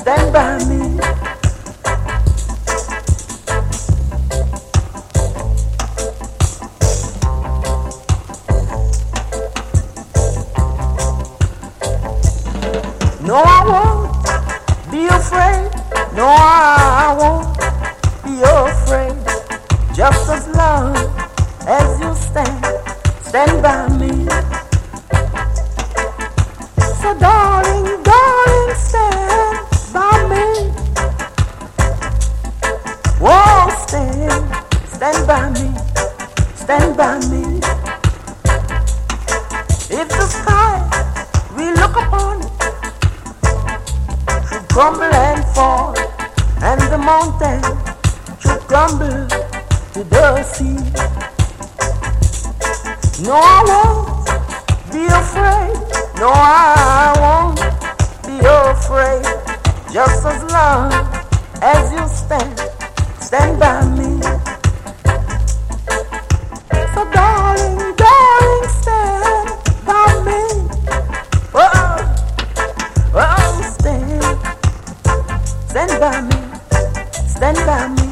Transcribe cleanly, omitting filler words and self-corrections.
stand by me. No, I won't be afraid. No, I won't be afraid. Just as long as you stand by me. So darling, darling, stand by me. Whoa, stand by me, stand by me. If the sky we look upon should crumble and fall, and the mountain should crumble to the sea, no, I won't be afraid. No, I won't be afraid. Just as long as you stand by me. So darling, darling, stand by me. Oh, oh, stand by me, stand by me.